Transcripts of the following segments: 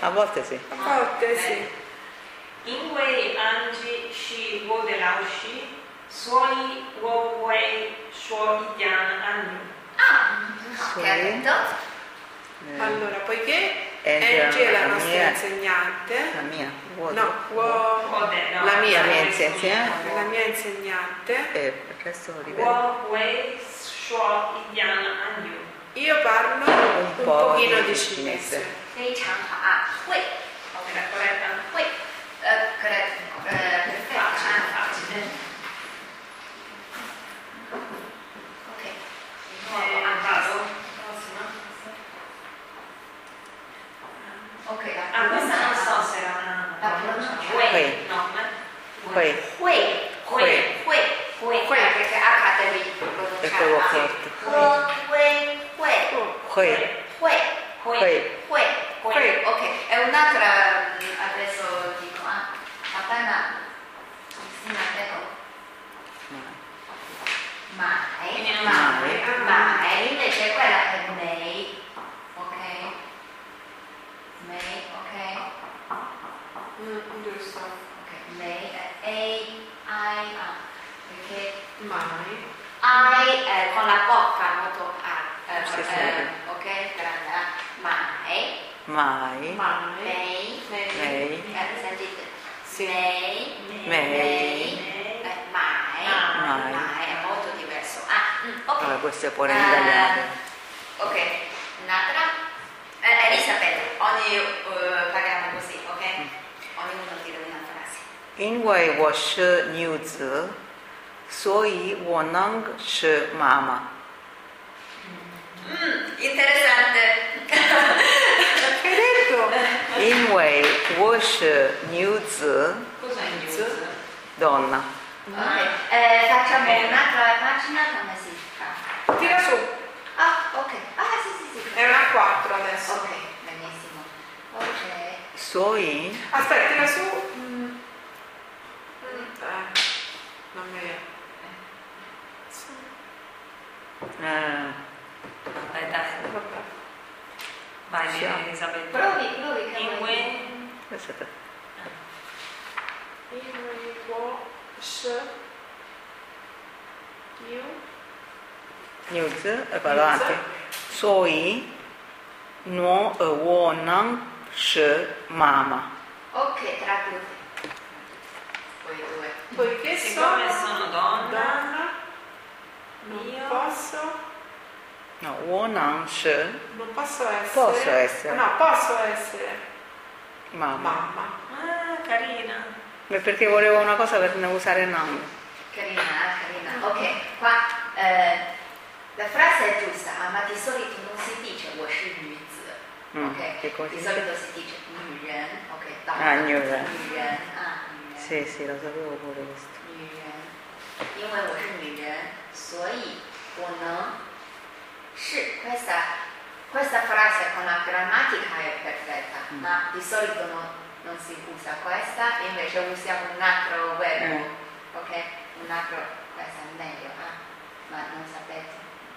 A volte sì. A volte sì. In quei anni si vuole lasci, suoi uomini suoi anni. Che ha detto? Allora, poiché Angela Angie è la la nostra mia- insegnante, La mia. no, La mia insegnante. la mia insegnante, E il resto ripeto. uomini suoi anni. io parlo un po' pochino di di cinese. cinese. 非常好啊，会 Era corretta? 会corretto perfetto Facile, facile. ok Vado. Prossima. ok Questa non so se era una... La pronuncia. Wei, no, Poi. Hui, perché H devi E quello pronunciare forte. Hui. ok, è un'altra adesso dico appena insieme a te mai invece quella è May, ok? May, ok? Giusto. Ok, May è A, perché Mai. I con la bocca molto Sì, ok? Grande, mai, Mai. Mai. Lei. sentite? Sì. Mai, Mai. è molto diverso. Ok. Vabbè, questo è pure in italiano. Ok, un'altra. Elisabetta, parliamo così, ok? Ognuno dire una frase. 因为我是女子，所以我能是妈妈。 Interessante. Che hai detto? 因为我是女子 Cos'è in news? donna. Ok, facciamo un'altra pagina, come si fa? Tira su. Ok. Sì. È una 4 adesso. Ok, benissimo. Ok. 所以 Aspetta, tira su. Non mi viene. Dai, Vabbè. vai Sì. Elisabetta. Provi che In vuoi. Aspetta. News e vado avanti. 所以我能是妈妈。 Ok, traduci. Voi due. Poiché Siccome sono sono donna, donna, non io- posso. No, 我能是 Non posso essere. Posso essere. No, posso essere mamma. mamma. carina. Ma perché volevo una cosa per non usare nome. Carina. Ok, qua la frase è giusta, ma di solito non si dice 我是女子, ok? Che cosa Di si solito si dice 女人, ok? Ah, 女人. 女人. Sì, lo sapevo pure questo. 女人，因为我是女人，所以我能是 questa frase con la grammatica è perfetta, ma di solito non si usa questa, invece usiamo un altro verbo, ok? Un altro, questa è meglio, ma non sapete.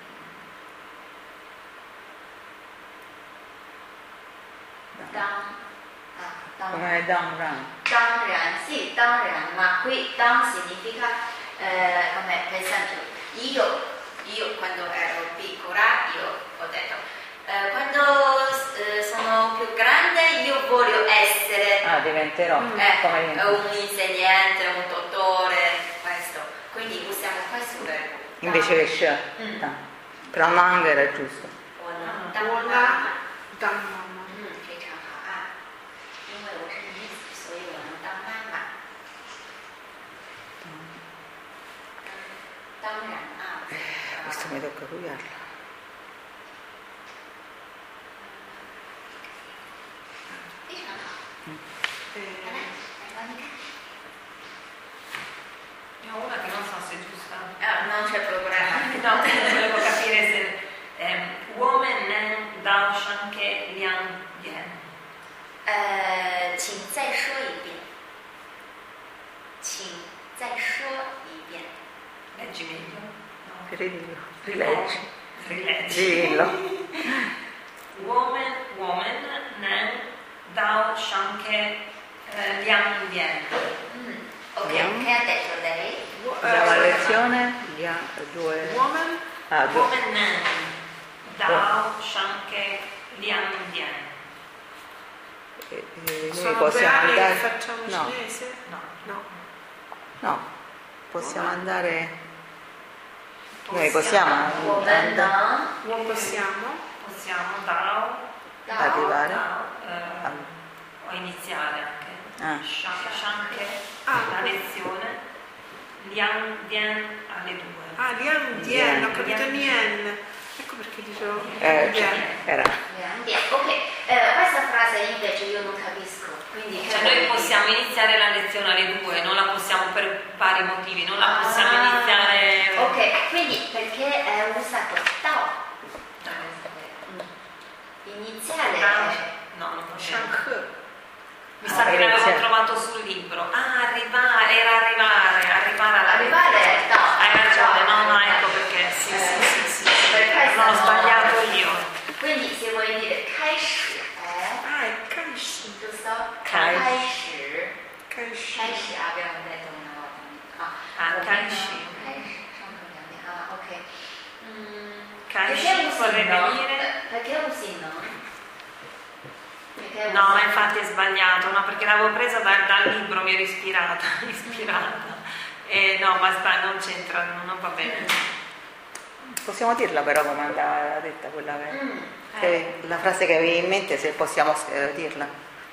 Come Dangran. 当然, sì, 当然, ma qui 当 significa come per esempio io quando ero piccola io ho detto quando sono più grande io voglio essere Diventerò come un insegnante, un dottore, questo, quindi usiamo questo verbo invece che scia. Però Nang era giusto. Buona mamma. 非常好啊，因为我是女子，所以我能当妈妈。当然啊。 Questo mi tocca copiarlo. Ne ho una che non so se è giusta. Non c'è problema. No, volevo capire se woman nan dao shanke liang yan. 请再说一遍。请再说一遍。 Leggi meglio. No. Ridillo. Rileggi. Rileggi. Dillo. Woman nan Dao Shanke Liang Dien. Ok, che ha detto lei? La lezione, due... Woman, due. Woman Nan Dao Shanke Liang Dien. Noi sono due possiamo anni che andare... facciamo No, cinese? No. No. no, possiamo andare... Noi possiamo Woman andare... non Possiamo Dao arrivare o iniziare anche. Shanke la lezione, Liang Dien alle 2. Ah, Liang Dien, ho capito Nien. Ecco perché dicevo Dien. era... Ok, questa frase invece io non capisco. Quindi Cioè noi possiamo iniziare la lezione alle 2, non la possiamo per vari motivi, non la possiamo iniziare... Ok, quindi perché è usato Tao? Iniziale No, non possiamo. Shanghe. Mi sa che l'avevo trovato sul libro. Arrivare alla Arrivare Tao. Hai ragione, no, ecco perché sì. Per questo Non ho sbagliato io. Quindi se vuoi dire Kaishi Ah, è Kaishi. giusto? Kaishi. Kaishi. Kaishi abbiamo detto una volta. Kaishi. Ok. Kaishi vorrebbe dire... Perché usi no? No, infatti è sbagliato, no, perché l'avevo presa dal libro, mi ero ispirata. No, basta, non c'entra, non va bene. Possiamo dirla però come andava detta quella che la frase che avevi in mente, se possiamo dirla.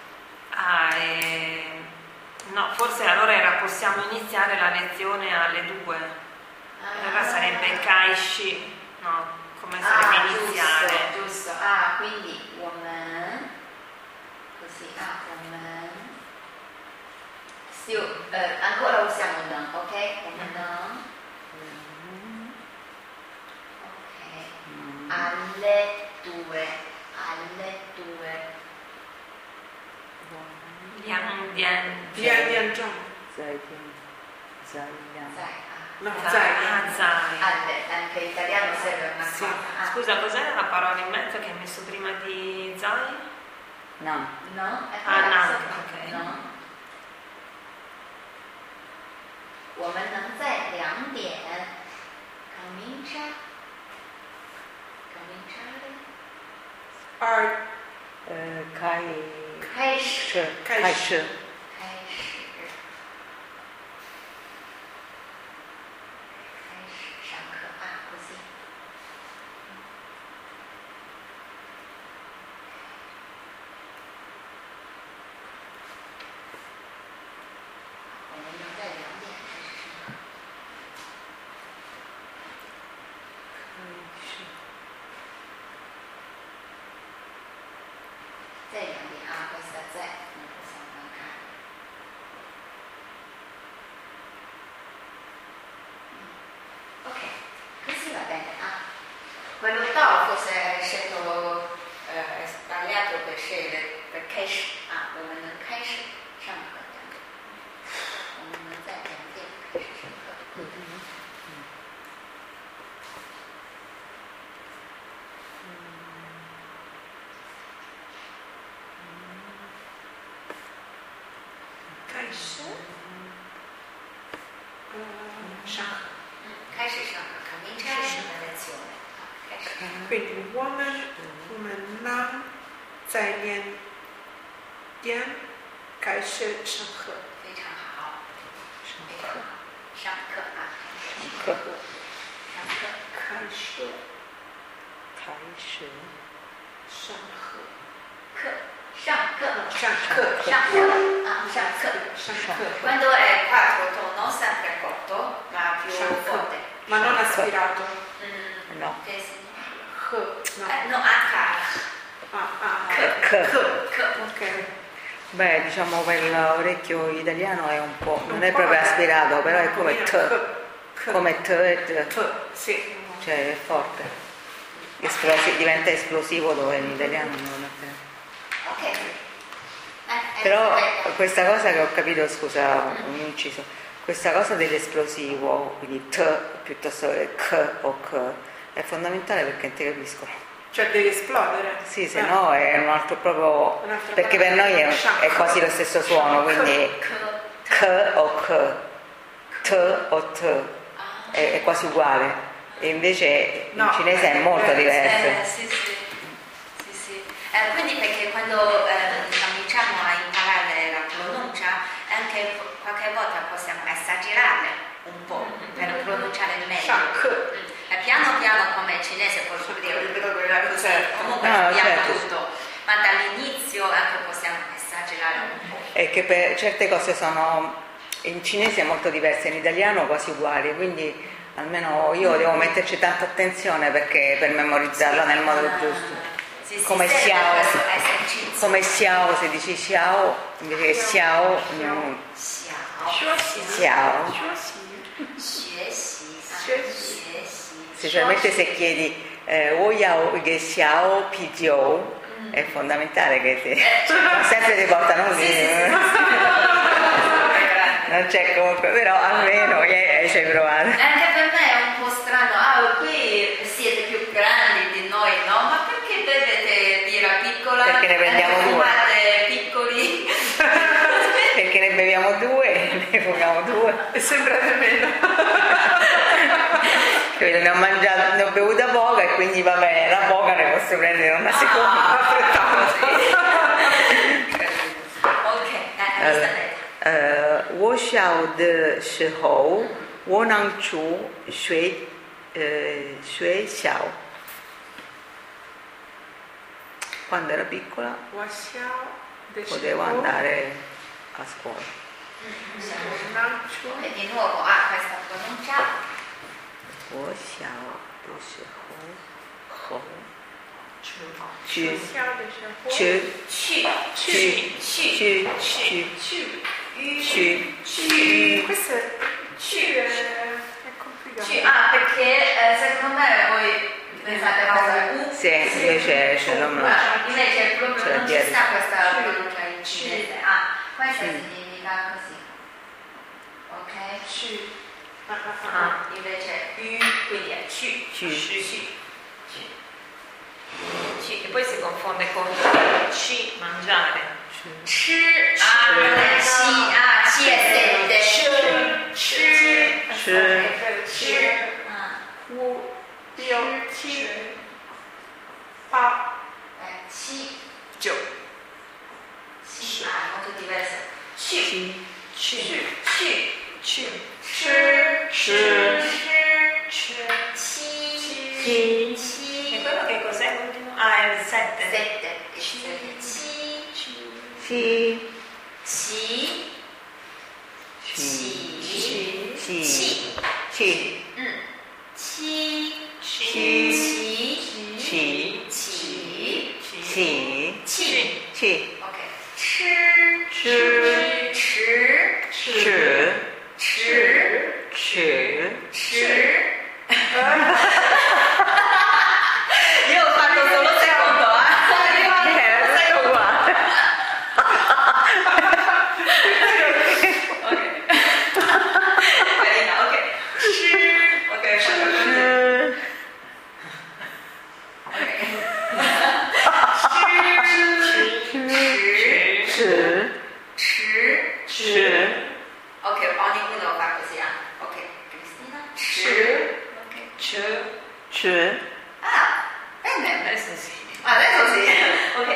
No, forse allora possiamo iniziare la lezione alle 2. Allora sarebbe Kaishi, no, come sarebbe iniziare. Giusto. Quindi woman, così, woman. Sì, ancora usiamo non, ok? Non. Ok. Alle 2. Liang Dien. Dien Dien Zhong. Zai. No, Zai. Zai. Anche in italiano serve una Sì. cosa. Scusa, cos'era la parola in mezzo che hai messo prima di Zai? No. No? Nan, ok. No. 我们能在2点 comincia开始 Kai Shi. 上课così. Questa Z non possiamo mancare. Ok, così va bene. Quello Tao forse hai scelto sbagliato per scegliere, perché come non capisci, diciamo come non sai che Kaishi. Shanghe. 开始上课，comincia la lezione. 开始。 Quindi woman nan, zai Liang Dien, Kaishi Shanghe. 非常好，非常好。上课上课。 Kaishi Kaishi. Shanghe. 上课。 Quando è 4 tono sempre corto, ma più forte. Ma non aspirato. No. Che No. significa? No, Ok. Beh, diciamo per l'orecchio italiano è un po', non è proprio aspirato, però è come come Sì. cioè è forte. Diventa esplosivo dove in italiano non è vero. Ok. Però questa cosa che ho capito, scusa, un inciso, questa cosa dell'esplosivo, quindi t piuttosto che k o k, è fondamentale perché non ti capiscono. Cioè devi esplodere. Sì, se no è un altro proprio... Un'altra Perché per parola. noi è quasi lo stesso suono, quindi k o k, t o t, è quasi uguale. E invece in cinese è molto diverso. Sì. Quindi perché quando cominciamo a imparare la pronuncia, anche qualche volta possiamo esagerare un po' per pronunciare meglio. E piano piano come cinese posso dire così, comunque abbiamo tutto, ma dall'inizio anche possiamo esagerare un po'. È che per certe cose sono in cinese molto diverse, in italiano quasi uguali, quindi almeno io devo metterci tanta attenzione perché per memorizzarla nel modo giusto. Come xiao, se dici xiao invece che xiao, xiao. Specialmente se chiedi wo yao ge xiao pi jiu, è fondamentale che sempre ti portano lì. Non c'è comunque, però almeno ci hai provato. Anche per me è un po' strano, qui siete più grandi di noi, no? Ma perché bevete birra piccola? Perché ne prendiamo due. Fumate piccoli? Perché ne beviamo due, ne fumiamo due. E sembrate meno. Ne ho bevuta poca e quindi va bene, la poca ne posso prendere una seconda. Ok, 我小的时候，我能去学校。Quando era piccola potevo andare a scuola. E di nuovo questa pronuncia. 我小的时候，去 Questo è complicato. Perché secondo me voi pensate cosa U? Sì, invece invece proprio non ci sta questa pronuncia in cinese. Questa significa così. Ok? Invece U, quindi è ci. E poi si confonde con ci, mangiare. Ci è sette. Molto diverso. E quello che cos'è l'ultimo? È il 7. Io ho fatto solo il secondo, Ok, ognuno lo fa così. Ok, Cristina. Bene. Adesso sì. Adesso sì. Ok.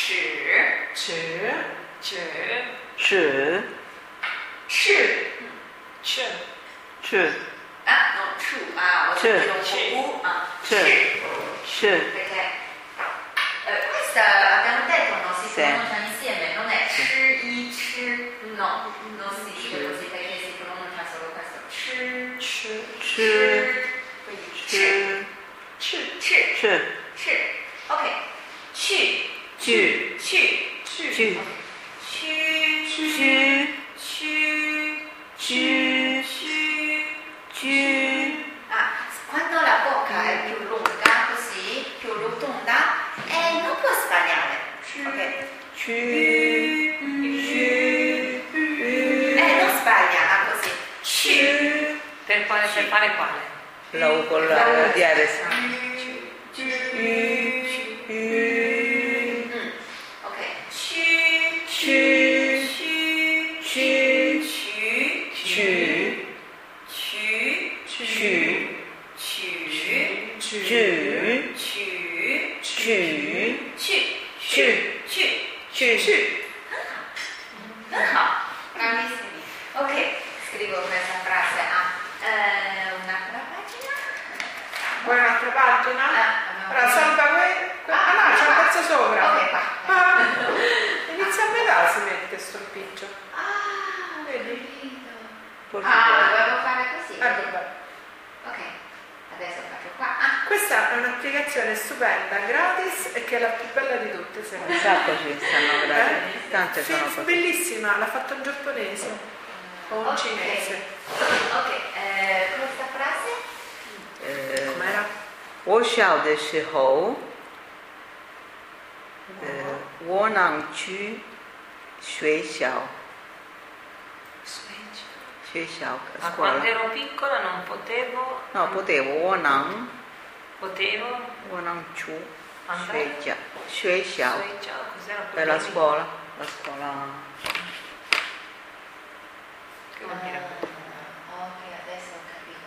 No, chu. Ho sentito un po' perché questa abbiamo detto non si pronuncia insieme, non è no, non si dice così perché si pronuncia solo questo. Ok. Quando la bocca è più lunga, così, più rotonda, non può sbagliare. Ok. Non sbaglia, così. Per fare quale? La U con la diaresi. Bravissimi. Ok, scrivo questa frase un'altra pagina. Vuoi un'altra pagina? Allora salva no, c'è un pezzo sopra. Ok, qua. Inizia a metà, si mette sto impiccio. Vedi? Portiglione. Dovevo fare così. Vabbè. Ok, adesso faccio qua. Questa è un'applicazione stupenda, gratis e che è la più bella di tutte, secondo me. Un sacco ci stanno gratis. Tante Sì, sono così. bellissima, l'ha fatta un giapponese o un cinese. Ok, questa frase? Com'era? 我小的时候，我能去学校，学校 Ma scuola. quando ero piccola non potevo. No, potevo, 我能 Potevo 去 andare. 学校 Cos'era? è la scuola, la scuola. Che vuol dire? Ok, adesso ho capito.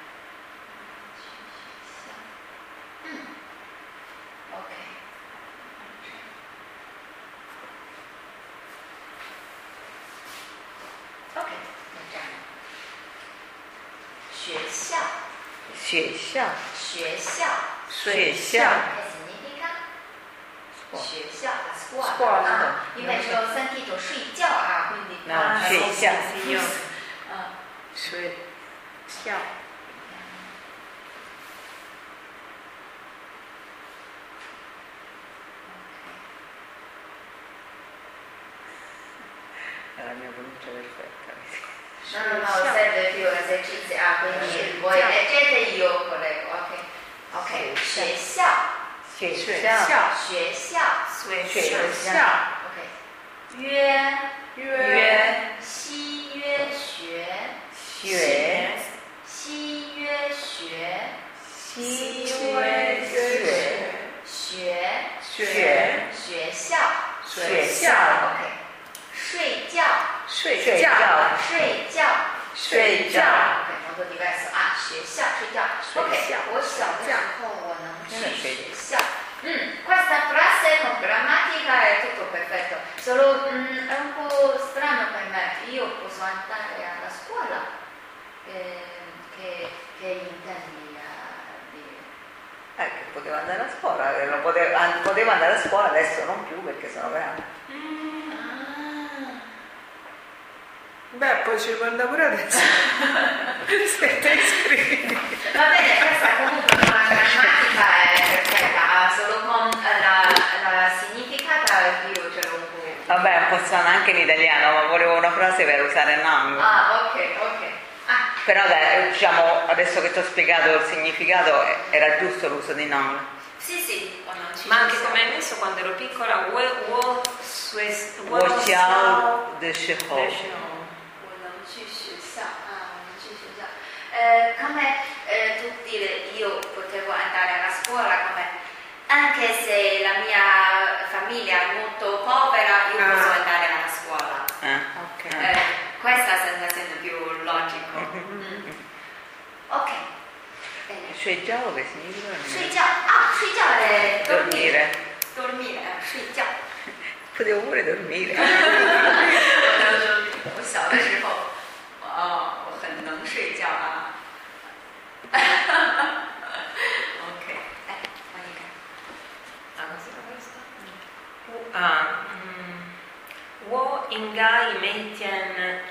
Ok. Ok, leggiamo. 学校学校学校学校 che significa? Scuola. 学校 la scuola. Scuola. Invece ho sentito 睡觉quindi No, 学校 sì, io. 学校 è la mia pronuncia perfetta. No, serve più esercizi. Quindi voi leggete io collego. Ok. 学校学校学校学校 OK 约西约学学西约学西约学学校学校 OK 睡觉睡觉睡觉 OK molto diverso 学校睡觉 OK 我小的时候我能去学校 questa frase con grammatica è tutto perfetto, solo è un po' strano per me, io posso andare alla scuola, che intendi dire? Che poteva andare a scuola, poteva andare a scuola, adesso non più perché sono grande. Beh, poi ci può andare pure adesso. Se te iscrivi. Va bene, questa comunque con la grammatica è perfetta, solo con la significata io c'ero un po'. Vabbè, un po' strana anche in italiano, ma volevo una frase per usare Nang. Ok. Però diciamo, adesso che ti ho spiegato il significato, era giusto l'uso di Nang. Sì. Ma anche come hai messo quando ero piccola, 我小的时候 come tu dire io potevo andare alla scuola anche se la mia famiglia è molto povera io posso andare alla scuola questa sta essendo più logico ok bene 睡觉 che significa? 睡觉è dormire 睡觉 potevo pure dormire 我小的时候我很能睡觉ok Monica cos'era questo? 我应该每天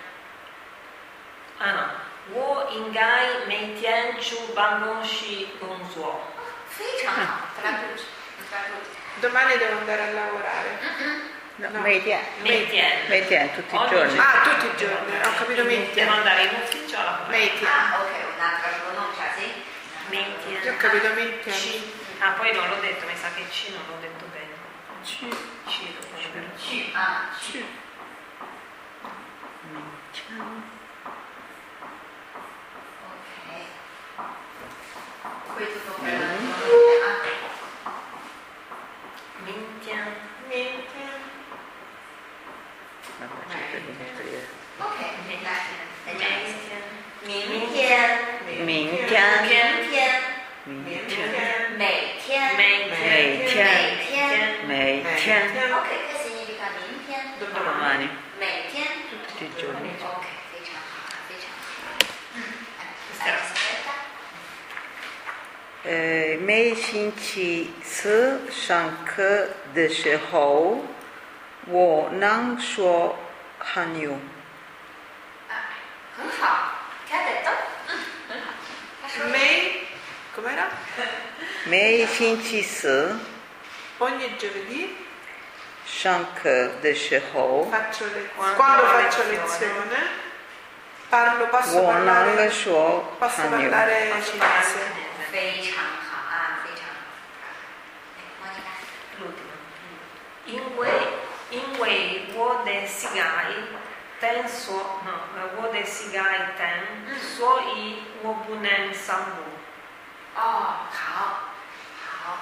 我应该每天去办公室工作非常好traduci Domani devo andare a lavorare. no. Meitien tutti i Oggi giorni Tutti i giorni, ho capito devo Meitien. andare in ufficio alla Meitien. ok un'altra pronuncia sì Meitien. Io ho capito Meitien. Poi non l'ho detto, mi sa che C non l'ho detto bene. C dopo C ok qui tutto per la pronuncia Meitien. ok ok che significa 明天 domani 每天 giorni. Ok, 非常好，非常好。 Questa 每星期四上课的时候，我能说汉语。 很好，听得懂，很好。他说 May, com'era? 每星期四 Ogni giovedì 上课的时候， quando faccio lezione, posso 我能 parlare 说 posso 汉语。 parlare cinese. 非常好啊，非常好。莫妮卡， l'ultimo. In way vuode sigai ten so no vuode sigai ten so I wobunen sambu. 哦，好，好。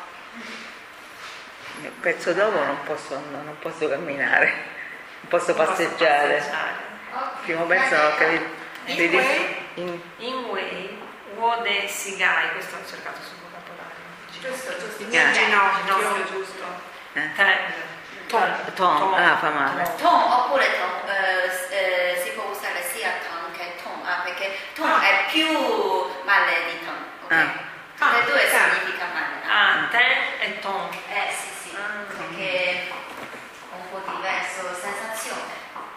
Il pezzo dopo non posso camminare, non posso passeggiare. Il primo pezzo non ho capito. In way vuode sigai, questo ho cercato sul vocabolario. Giusto, giusto. Il mio ginocchio. Ginocchio, giusto. Tom, fa male. Tom oppure tom, si può usare sia tom che tom, perché tom è più male di tom, ok? Le due significa male. Ten e tom. Sì, sì, perché è un po' diverso, sensazione.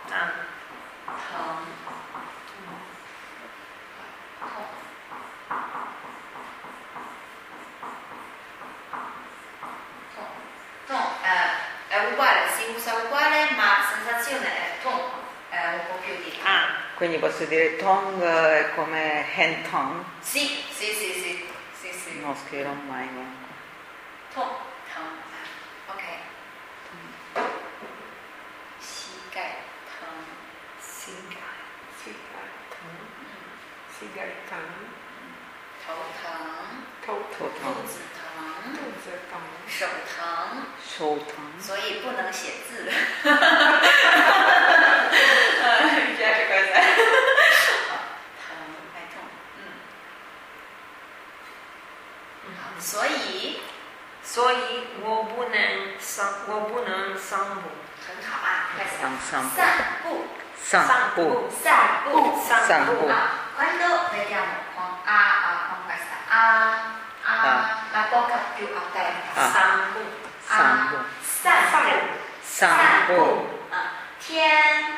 Tom. È uguale, si usa uguale, ma sensazione è tom, è un po' più di tom. Quindi posso dire tong è come hen tong? Sì, sì, sì, sì, sì, sì. Non scriverò mai comunque. Tom, tom, ok. Shigai, tom. Sigai-tan. Tou tang, Totong, 肚子疼， Tang. 手疼， shou tong. 所以不能写字。Mi piace questa. 疼，还痛，所以 wobunen sambu. 很好啊，快散步， Sambu. 散步， Sambu. Quando vediamo con questa la bocca più aperta. Sambu. Sambu. 天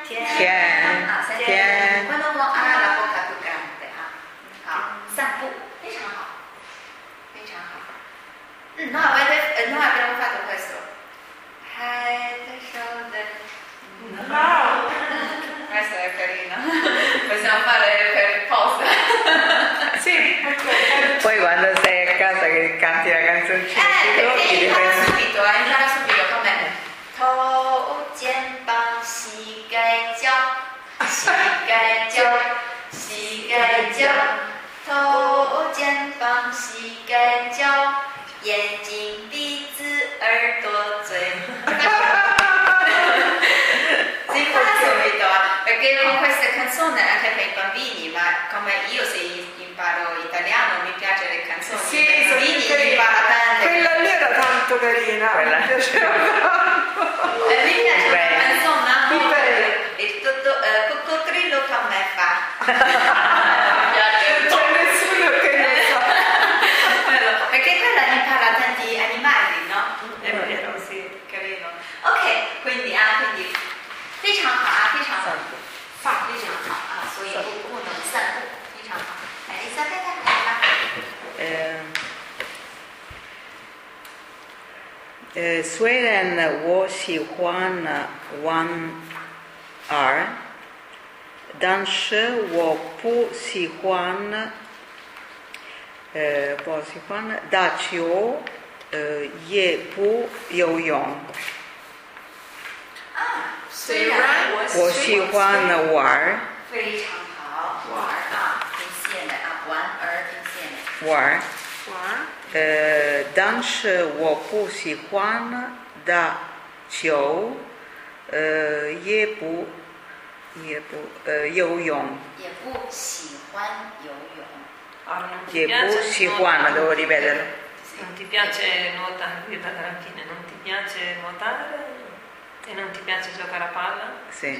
Quando uno ha la bocca più grande. 好，散步，非常好，非常好。Noi abbiamo fatto questo. Head, shoulder. Wow! Questo è carino. Possiamo fare per pausa. Sì, ok. Poi quando sei a casa che canti la canzoncina perché impara subito come头肩膀膝盖脚膝盖脚膝盖脚头肩膀膝盖脚眼睛鼻子耳朵嘴 si impara subito perché con queste canzoni anche per i bambini, ma come io se imparo italiano mi piace le canzoni Sì, per i bambini sono carine. impara tante. Quella lì era tanto carina. Quella. Mi piaceva tanto. Mi piace Bene. la canzone Bene. il coccodrillo che a me fa. Non c'è nessuno che lo sa. Perché quella impara tanti animali, no? È vero, sì. Carino. Ok, quindi 非常好，非常好，非常好所以不能散步，非常好。Elisabetta, Sweden 我喜欢玩儿，但是我不喜欢打球，也不游泳。 虽然我喜欢玩儿， 非常好，玩挺线的玩挺线的。 玩儿， Qua. 但是我不喜欢打球，也不游泳， 也不喜欢游泳。 Non ti 也 piace 不喜 nuotare? 欢，devo ripeterlo. Non ti piace nuotare? Non ti piace nuotare? E non ti piace giocare a palla? Sì.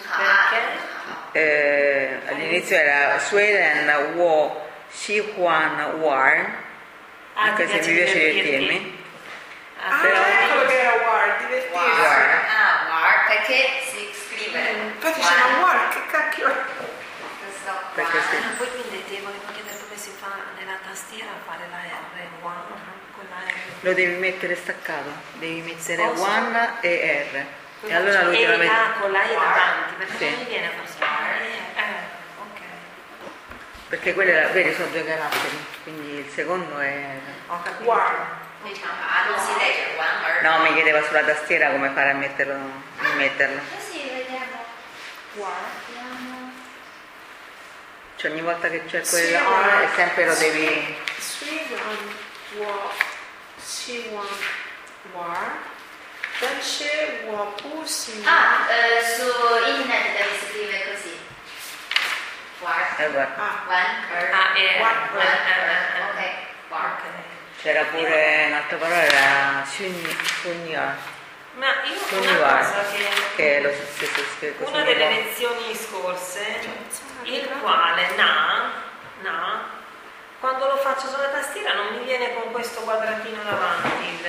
Perché? All'inizio era Sweden wo Xihuan War, anche se mi piace divertirmi. Però ecco che era war, divertirsi. War, perché si scrive. Infatti c'è una war, che cacchio. Perché sì. Poi quindi ti volevo chiedere come si fa nella tastiera a fare la R, one, con la R. Lo devi mettere staccato, devi mettere Posso? one e R. E allora lui e te la mette. con la E davanti, perché Sì. non mi viene così. Ok. Perché quelli veri sono due caratteri, quindi il secondo è. Ho capito. War. Non si legge one. No, mi chiedeva sulla tastiera come fare a metterlo. Così vediamo. War. Vediamo. Cioè ogni volta che c'è Sì, quella guarda. e sempre lo devi. Sweden wo Xihuan war. Poi c'è wo pu si. Su internet devi scrivere così. War. Guarda. One. Ok. War. C'era pure un'altra parola, era Sunior, Ma io una Sunior, cosa che è lo stesso scritto. una delle lezioni scorse, il quale na, quando lo faccio sulla tastiera non mi viene con questo quadratino davanti.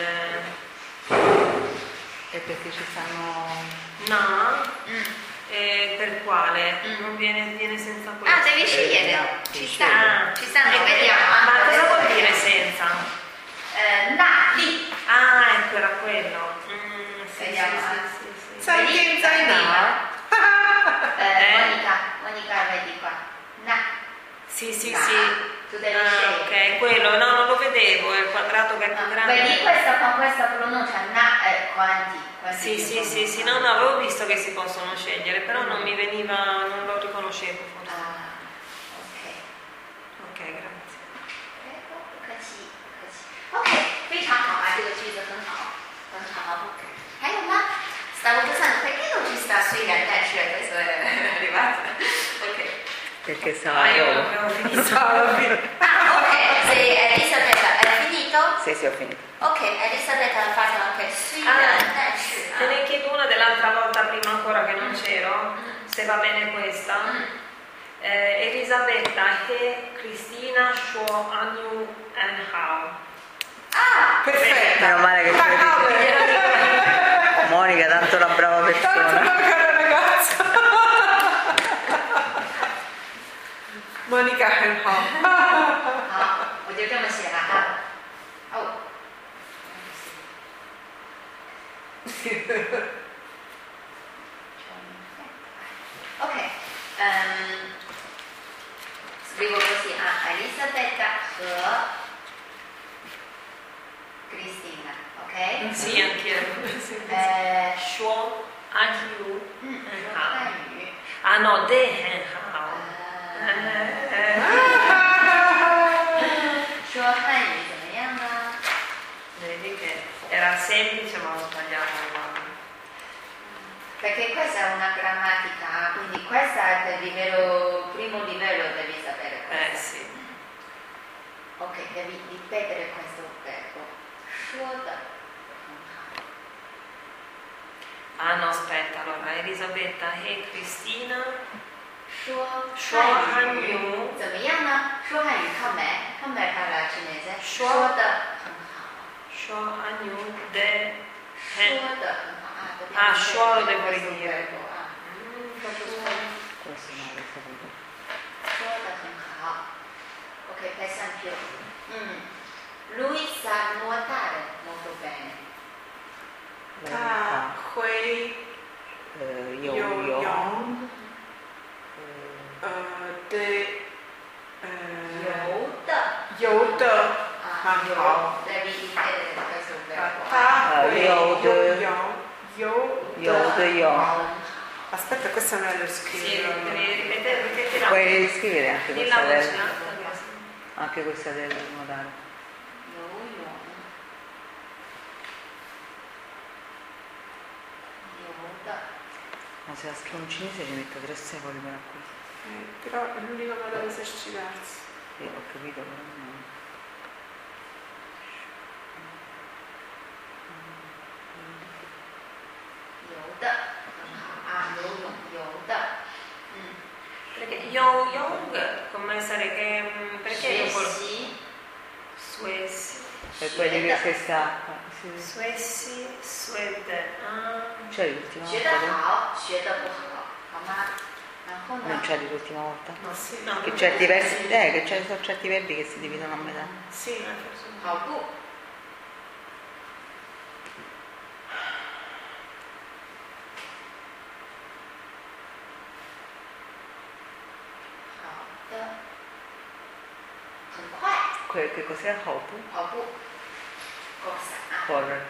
E perché ci stanno. Na, per quale? Non viene senza questo. Devi scegliere. Ci Ci stanno, vediamo. Ma cosa vuol dire senza? Lì. Ecco, era quello. Sì. Sai che sai no? Monica, vedi qua. Sì. Tu devi scegliere. Ok, quello, no, non lo vedevo, è il quadrato che è più grande. Vedi questa con questa pronuncia, quanti? Sì, no, avevo visto che si possono scegliere, però non mi veniva, non lo riconoscevo forse. Ok, grazie. OK，非常好啊，这个句子很好，很好。还有吗？Stavo pensando perché non ci sta sui ragazzi, questo è arrivato. Ok. Perché stava Io dopo. avevo finito. Ok, se Elisabetta hai finito? Sì, ho finito. Ok, Elisabetta ha fatto anche sui ragazzi. Te ne chiedo una dell'altra volta prima ancora che non c'ero, se va bene questa. Elisabetta e Cristina Shuo Anyu and How. Perfetto. Meno male che tu Monica, tanto una brava Tanto persona. una cara ragazza. Monica and Hall. 好，我就这么写了哈。哦。Ok, scrivo così Elisabetta e Cristina, ok? Sì, anch'io. Shuo Anyu and How. 汉语。 No, De and How. 说汉语怎么样呢？ Vedi che era semplice ma ho sbagliato. Perché questa è una grammatica, quindi questa è per livello, primo livello devi sapere questo. Sì. Ok, devi ripetere questo verbo. 说的很好。 No, aspetta, allora Elisabetta e Cristina 说汉语怎么样呢？说汉语靠美，靠美它来cinese。说的很好。 Shuo Anyu De 说的很好啊。 说lo devo ridire. Questo no, questo no. 说的很好。Ok, per esempio, lui sa nuotare molto bene. 他会游游泳。 游的很好。 devi ripetere questo verbo. 他会游的泳。 Aspetta, questa me la devo Sì, scrivere. devi ripetila. Puoi scrivere anche Dilla questa voce del. alta. Anche questa del nuotare. 游泳。游的。 Ma se la scrivo in cinese ci metto 3 secoli per acquistare. Però è l'unico modo per esercitarsi. Sì, ho capito, però no. Young, come sarebbe, perché io Suesi. E poi di questa acqua. Suesi, Suede. C'è l'ultima volta? Non c'è l'ultima volta? No, sì, no. Che c'è diversi, che ci sono certi verbi che si dividono a metà. Sì, ma forse. 跑步。好的，很快。 Che cos'è? Hopu? 跑步。够散。 Correre.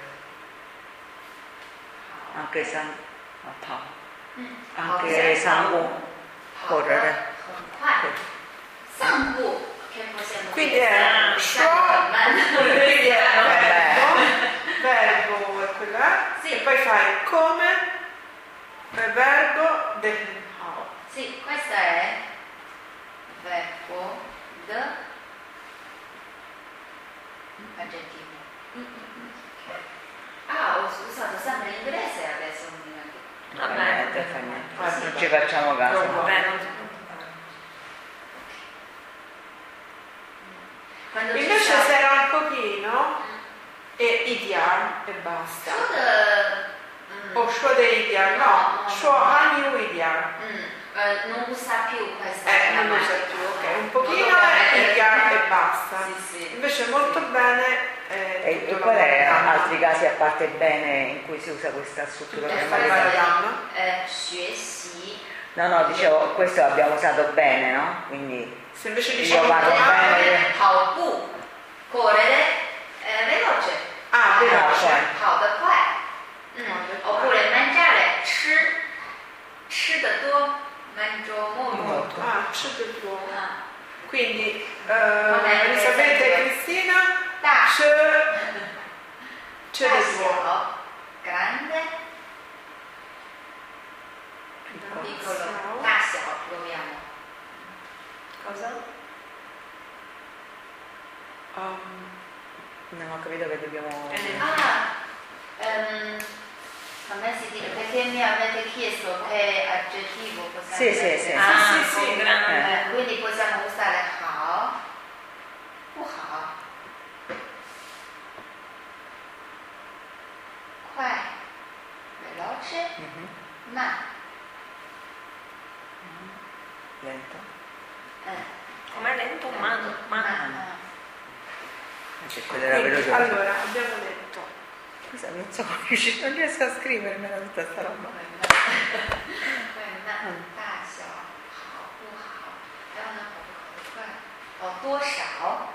Anche San... Pao. Anche Sangu. Correre. 很快。散步。che possiamo Quindi dire? è quindi è verbo è quello Sì. e poi fai come verbo del how. Sì, questa è verbo de aggettivo. Ho usato sempre l'inglese adesso non mi ricordo. Vabbè, non ci facciamo caso. Vabbè, non si può Quando Invece sarà un pochino e idiar e basta. O shode idiar, no, sho hanyu idiar. non usa più questa Non usa più, ok. Un pochino e idiar e basta. Sì. Invece molto bene. E qual è altri casi a parte bene in cui si usa questa struttura grammaticale? 学习 No, dicevo, questo l'abbiamo usato bene, no? Quindi Se invece io diciamo parlo bene. 跑步 correre veloce veloce 跑得快 oppure mangiare 吃的多 mangio molto c'è tuo. Quindi Vabbè, Elisabetta e Cristina c'è del tuo. grande piccolo 大小 proviamo Cosa? non ho capito che dobbiamo... come si dice? Perché mi avete chiesto che aggettivo possiamo Sì. Sì, grande. quindi possiamo usare 好 不好 快 veloce ma Lento. Com'è lento? Ma. C'è quella della Quindi, velocità. allora, abbiamo detto. Scusa, non so come non riesco a scrivermela tutta sta roba. 大小好不好还有呢跑不跑得快多少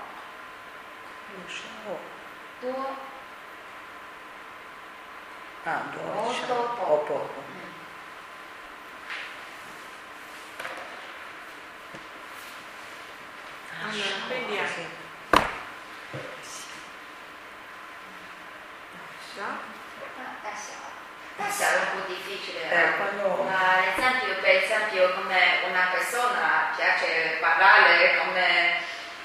多 molto poco. o poco. Allora, vediamo. È un po' difficile. Quando... per esempio come una persona piace parlare come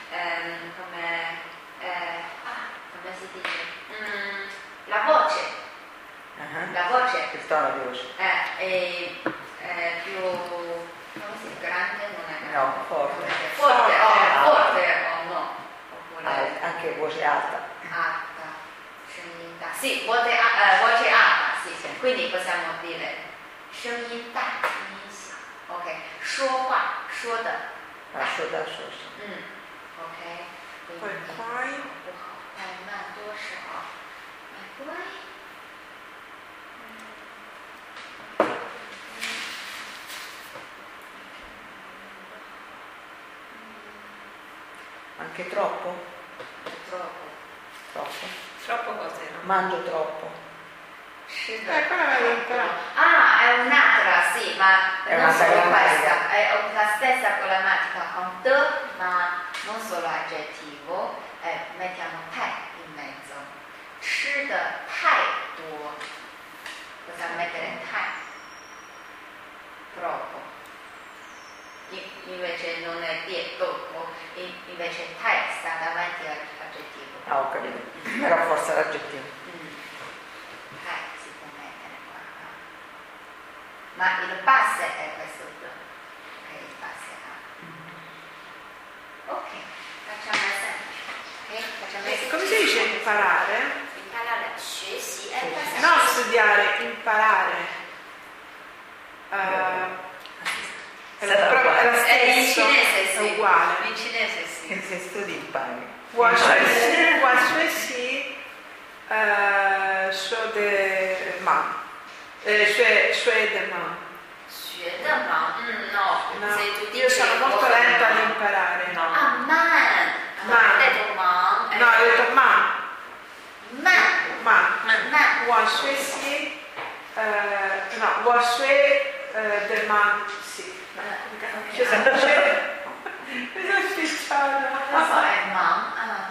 si dice? La voce. La voce. Il tono di voce. È più come si dice? Grande non è grande. No, forte. Forte o no. Oppure anche voce alta. alta. Sì, voce alta, sì. Quindi possiamo dire 声音大声音小 OK 说话说的 Asciuga. OK Poi quindi 快不好快慢多少快 Anche troppo? troppo Troppo cos'era? Mangio troppo. quella l'avevo imparata. è un'altra, sì, ma È non un'altra solo grammatica. questa, è la stessa grammatica con de, ma non solo aggettivo, mettiamo 太 in mezzo. 吃的太多 possiamo mettere 太 troppo. Invece non è troppo, invece 太 sta davanti all'aggettivo. Ho capito. Rafforza l'aggettivo. Si può mettere qua. Ma il base è questo. passerà. Ok, facciamo l'esempio. Come si dice imparare? Imparare, 学习, No, studiare, imparare. È la stessa, in cinese è sì. uguale. In cinese sì. Se studi impari. 我学习说的慢，学的慢。 学的忙, no, se tu Io dici sono molto lenta ad imparare. No. Ah, man. Man. Hai detto man. No, ho detto man. Man. 我学习no, 我学的慢 sì. Ci sono mi sono spicciata. Cosa è man?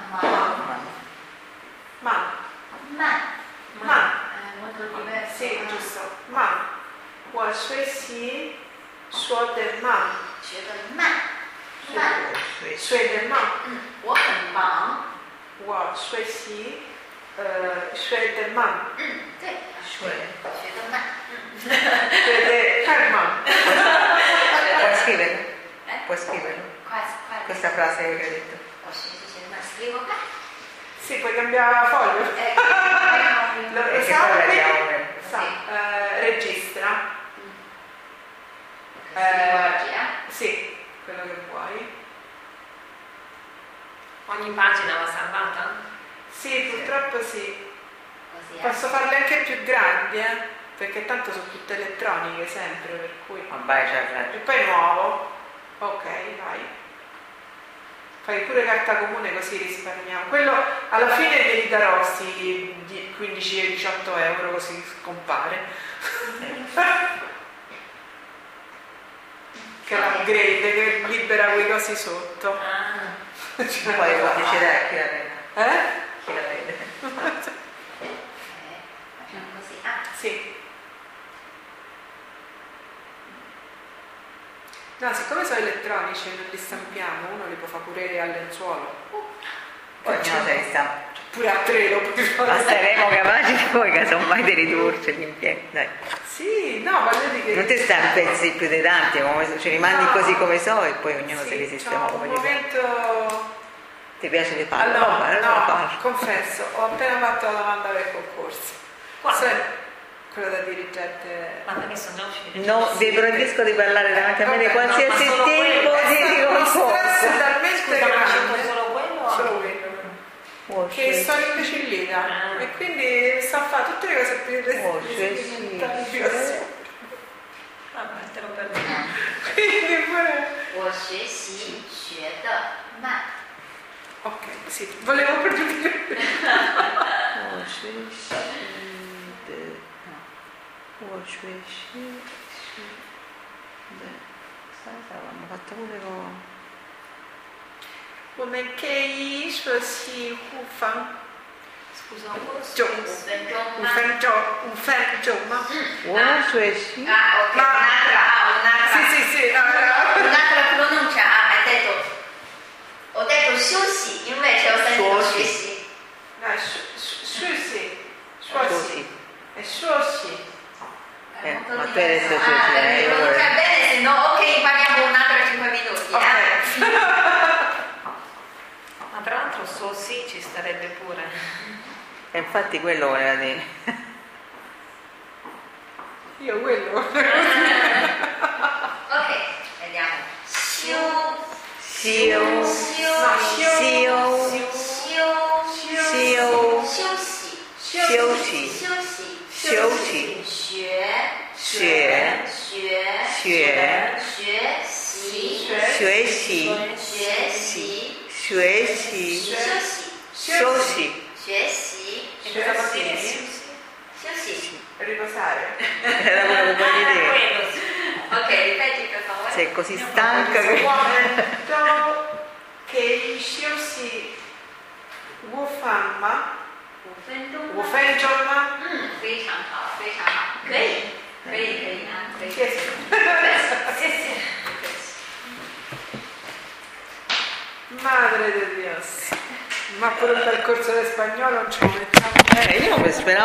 Man. È molto diverso. Sì, giusto. Man. 我学习说的慢。 学的慢。 学的慢。 我很忙。 我学习学的慢。 对。学的慢。 学的太慢。 Puoi scriverlo? Puoi scriverlo? Questa frase che hai detto. Scrivo qua? Sì, puoi cambiare foglio. Registra. Sì, quello che vuoi. Ogni pagina va salvata? Sì, purtroppo sì. Così, Posso farle anche più grandi, perché tanto sono tutte elettroniche sempre, per cui. Vabbè, c'è. E poi nuovo. Ok, vai. Fai pure carta comune così risparmiamo. Quello alla fine glieli darò sti 15-18 euro così scompare. Che è l'upgrade che libera quei cosi sotto. Poi deciderà chi la vede. Chi la vede. facciamo così. Sì. No, siccome sono elettronici e non li stampiamo, uno li può fare pure al lenzuolo. Poi ognuno se li sta. Pure a 3 lo puoi fare. Ma saremo capaci poi casomai di ridurci gli impieghi. Dai. Sì, no, voglio dire che. Non ti stai pezzi più di tanti, ce li mandi così come so e poi ognuno se li sistema c'ho come un gli piace. momento. Ti piace le palle? Allora, no, palle. confesso, ho appena fatto la domanda per il concorso. Quale? Quello da dirigente. Ma perché sono No, vi proibisco di parlare davanti a me di qualsiasi tipo di concorso. Stress talmente Scusa, ma c'è grande. solo quello? Solo quello. Che sono imbecillita e quindi sto a fare tutte le cose più Vabbè, te lo perdono. quindi pure. 我学习学的慢。 Ok, sì, volevo per giudicare. Avevamo fatto pure con 我们可以学习互放 Scusa, un po' Giù. 5分钟吗？ un fengio. sì. Ok, un'altra. Sì, no. Un'altra pronuncia. Ho detto 休息，因为只有3个学习。 No, shushi. È shushi. Ma tu hai detto devi pronunciare bene, se no ok, parliamo un altro 5 minuti. Ok. Ma tra l'altro so sì ci starebbe pure. E infatti quello voleva dire. Io quello. Ok, vediamo. 休 Sio. Riposare. Era quello che volevi dire. Quello sì. Ok, ripeti per favore. Sei così stanca che. 我可以休息5分吗 5分钟。 5分钟吗？ 非常好，非常好，可以啊，可以。 谢谢。 谢谢。 Madre de Dios. Ma pure un percorso di spagnolo non ce lo mettiamo. Io speravo